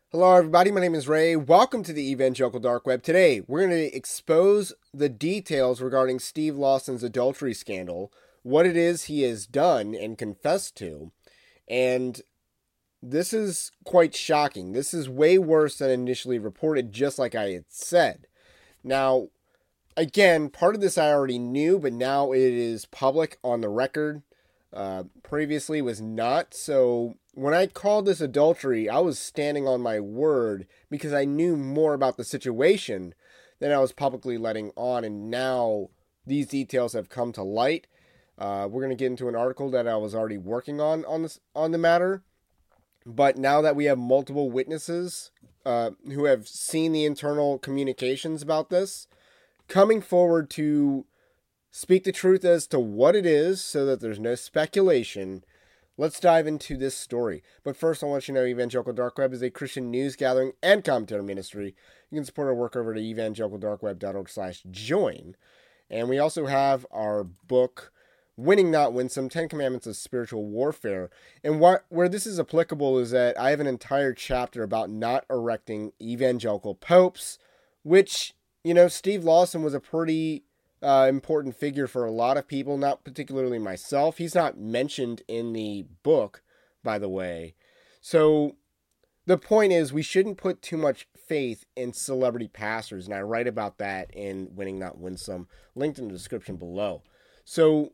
Hello, everybody. My name is Ray. Welcome to the Evangelical Dark Web. Today, we're going to expose the details regarding Steve Lawson's adultery scandal, what it is he has done and confessed to. And this is quite shocking. This is way worse than initially reported, just like I had said. Now, again, part of this I already knew, but now it is public on the record. Previously was not. So when I called this adultery, I was standing on my word because I knew more about the situation than I was publicly letting on. And now these details have come to light. We're going to get into an article that I was already working on the matter. But now that we have multiple witnesses who have seen the internal communications about this, coming forward to speak the truth as to what it is so that there's no speculation, let's dive into this story. But first, I want you to know Evangelical Dark Web is a Christian news gathering and commentary ministry. You can support our work over at evangelicaldarkweb.org/join. And we also have our book, Winning Not Winsome, 10 Commandments of Spiritual Warfare. And where this is applicable is that I have an entire chapter about not erecting evangelical popes, which, Steve Lawson was a pretty important figure for a lot of people, not particularly myself. He's not mentioned in the book, by the way. So the point is, we shouldn't put too much faith in celebrity pastors, and I write about that in Winning Not Winsome, linked in the description below. So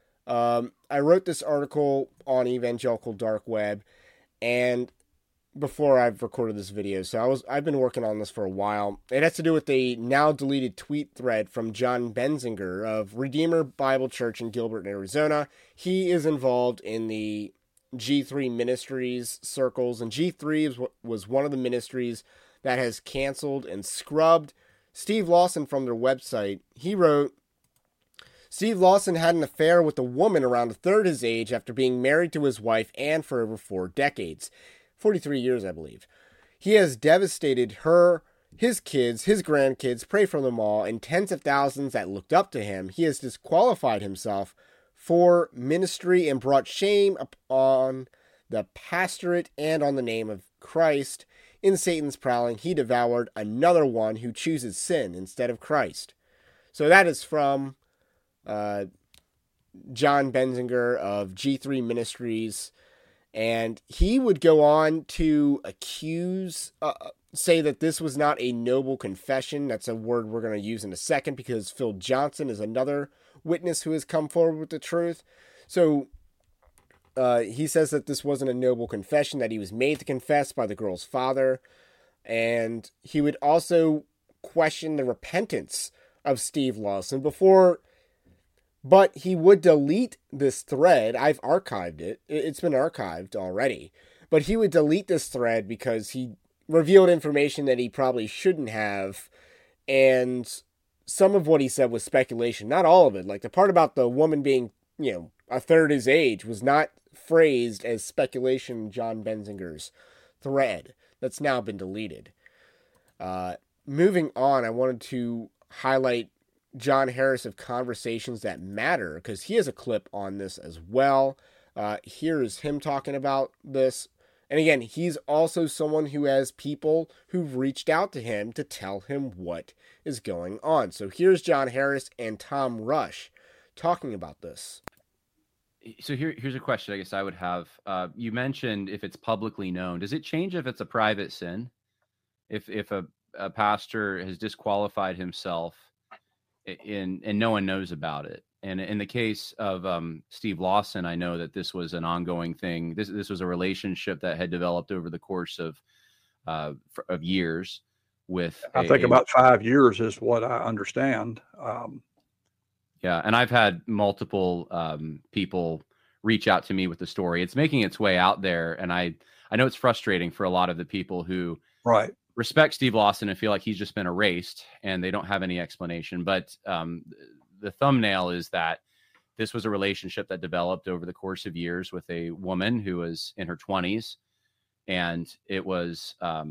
I wrote this article on Evangelical Dark Web, and before I've recorded this video, so I've been working on this for a while. It has to do with a now deleted tweet thread from John Benzinger of Redeemer Bible Church in Gilbert, Arizona. He is involved in the G3 Ministries circles, and G3 was one of the ministries that has canceled and scrubbed Steve Lawson from their website. He wrote, Steve Lawson had an affair with a woman around a third his age after being married to his wife and for over 4 decades. 43 years, I believe. He has devastated her, his kids, his grandkids, pray for them all, and tens of thousands that looked up to him. He has disqualified himself for ministry and brought shame upon the pastorate and on the name of Christ. In Satan's prowling, he devoured another one who chooses sin instead of Christ. So that is from John Benzinger of G3 Ministries. And he would go on to say that this was not a noble confession. That's a word we're going to use in a second because Phil Johnson is another witness who has come forward with the truth. So he says that this wasn't a noble confession, that he was made to confess by the girl's father. And he would also question the repentance of Steve Lawson but he would delete this thread. I've archived it. It's been archived already. But he would delete this thread because he revealed information that he probably shouldn't have. And some of what he said was speculation. Not all of it. Like the part about the woman being, a third his age was not phrased as speculation in John Benzinger's thread. That's now been deleted. Moving on, I wanted to highlight John Harris of Conversations That Matter, because he has a clip on this as well. Here's him talking about this. And again, he's also someone who has people who've reached out to him to tell him what is going on. So here's John Harris and Tom Rush talking about this. So here's a question I guess I would have. You mentioned if it's publicly known. Does it change if it's a private sin? If a pastor has disqualified himself and no one knows about it. And in the case of Steve Lawson, I know that this was an ongoing thing. This was a relationship that had developed over the course of years. I think about 5 years is what I understand. Yeah, and I've had multiple people reach out to me with the story. It's making its way out there, and I know it's frustrating for a lot of the people who respect Steve Lawson and feel like he's just been erased and they don't have any explanation. But the thumbnail is that this was a relationship that developed over the course of years with a woman who was in her 20s, and it was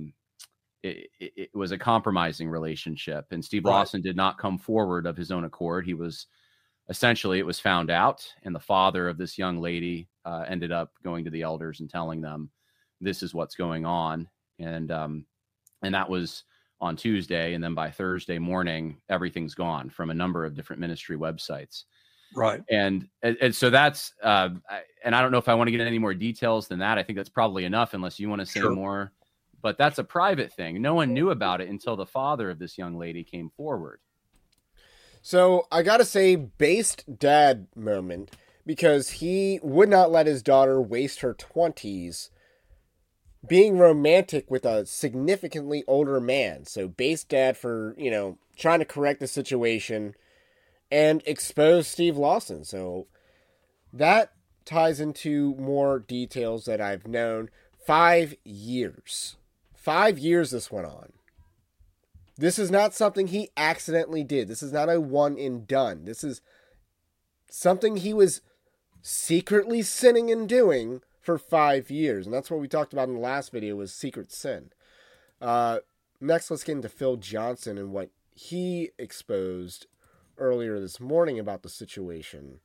it was a compromising relationship. And Steve Lawson did not come forward of his own accord. He was essentially, it was found out, and the father of this young lady ended up going to the elders and telling them this is what's going on. And that was on Tuesday. And then by Thursday morning, everything's gone from a number of different ministry websites. Right. And so that's, and I don't know if I want to get into any more details than that. I think that's probably enough unless you want to say more, but that's a private thing. No one knew about it until the father of this young lady came forward. So I got to say, based dad moment, because he would not let his daughter waste her 20s being romantic with a significantly older man. So based dad for, trying to correct the situation and expose Steve Lawson. So that ties into more details that I've known. 5 years. 5 years this went on. This is not something he accidentally did. This is not a one and done. This is something he was secretly sinning and doing for 5 years. And that's what we talked about in the last video, was secret sin. Next, let's get into Phil Johnson and what he exposed earlier this morning about the situation.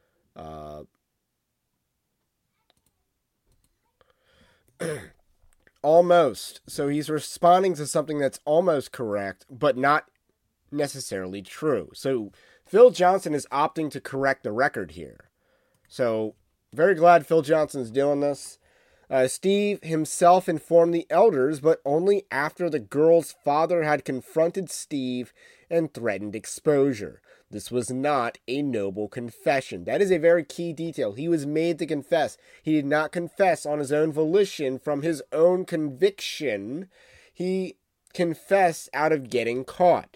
Almost. So he's responding to something that's almost correct, but not necessarily true. So Phil Johnson is opting to correct the record here. So very glad Phil Johnson's doing this. Steve himself informed the elders, but only after the girl's father had confronted Steve and threatened exposure. This was not a noble confession. That is a very key detail. He was made to confess. He did not confess on his own volition from his own conviction. He confessed out of getting caught.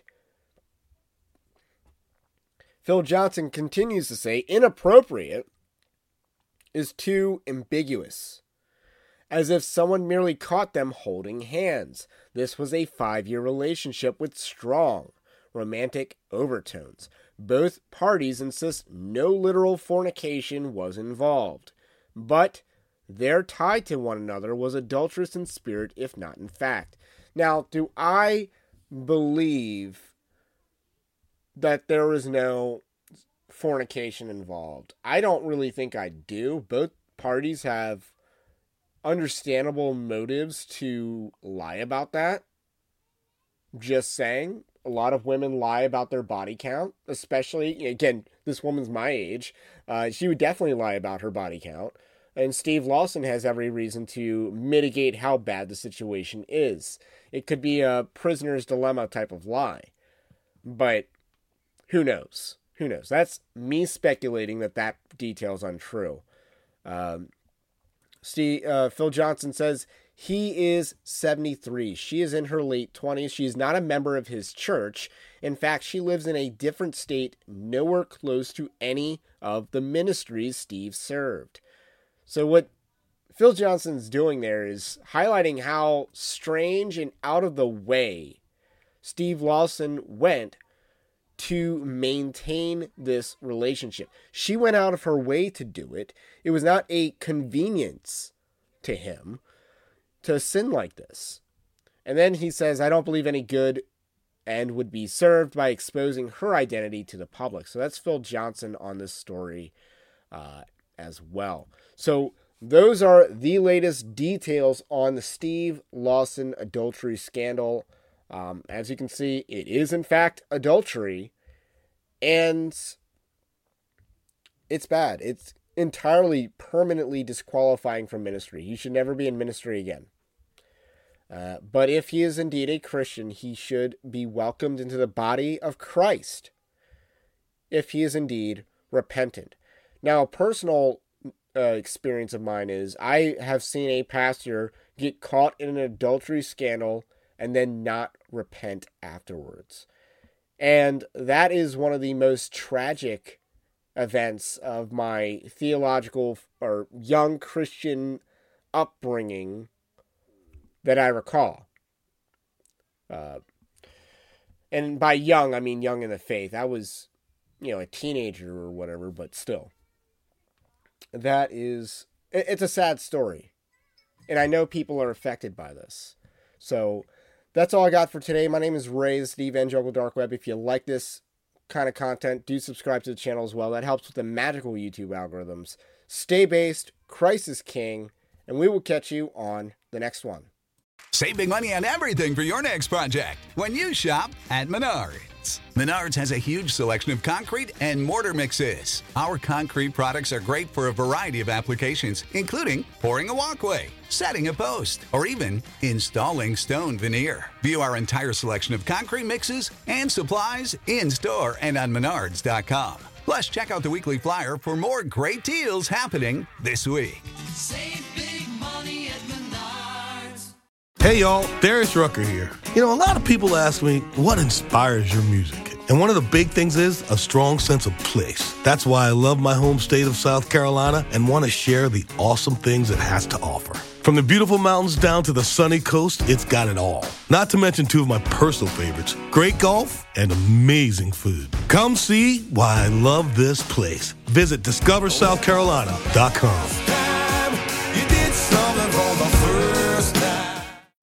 Phil Johnson continues to say, inappropriate is too ambiguous, as if someone merely caught them holding hands. This was a 5-year relationship with strong romantic overtones. Both parties insist no literal fornication was involved, but their tie to one another was adulterous in spirit, if not in fact. Now, do I believe that there was no fornication involved? I don't really think I do. Both parties have understandable motives to lie about that. Just saying. A lot of women lie about their body count, especially, again, this woman's my age. She would definitely lie about her body count. And Steve Lawson has every reason to mitigate how bad the situation is. It could be a prisoner's dilemma type of lie. But who knows? Who knows? That's me speculating that detail's untrue. Phil Johnson says he is 73. She is in her late 20s. She is not a member of his church. In fact, she lives in a different state, nowhere close to any of the ministries Steve served. So what Phil Johnson's doing there is highlighting how strange and out of the way Steve Lawson went to maintain this relationship. She went out of her way to do it. It was not a convenience to him to sin like this. And then he says, I don't believe any good end would be served by exposing her identity to the public. So that's Phil Johnson on this story as well. So those are the latest details on the Steve Lawson adultery scandal. As you can see, it is in fact adultery, and it's bad. It's entirely permanently disqualifying from ministry. He should never be in ministry again. But if he is indeed a Christian, he should be welcomed into the body of Christ if he is indeed repentant. Now, a personal experience of mine is I have seen a pastor get caught in an adultery scandal and then not repent afterwards. And that is one of the most tragic events of my theological or young Christian upbringing that I recall. And by young, I mean young in the faith. I was, a teenager or whatever, but still. It's a sad story. And I know people are affected by this. So that's all I got for today. My name is Ray, this is the Evangelical Dark Web. If you like this kind of content, do subscribe to the channel as well. That helps with the magical YouTube algorithms. Stay based, Christ is King, and we will catch you on the next one. Save big money on everything for your next project when you shop at Menards. Menards has a huge selection of concrete and mortar mixes. Our concrete products are great for a variety of applications, including pouring a walkway, setting a post, or even installing stone veneer. View our entire selection of concrete mixes and supplies in-store and on Menards.com. Plus, check out the weekly flyer for more great deals happening this week. Save big money at Menards. Hey y'all, Darius Rucker here. You know, a lot of people ask me, what inspires your music? And one of the big things is a strong sense of place. That's why I love my home state of South Carolina and want to share the awesome things it has to offer. From the beautiful mountains down to the sunny coast, it's got it all. Not to mention two of my personal favorites, great golf and amazing food. Come see why I love this place. Visit discoversouthcarolina.com.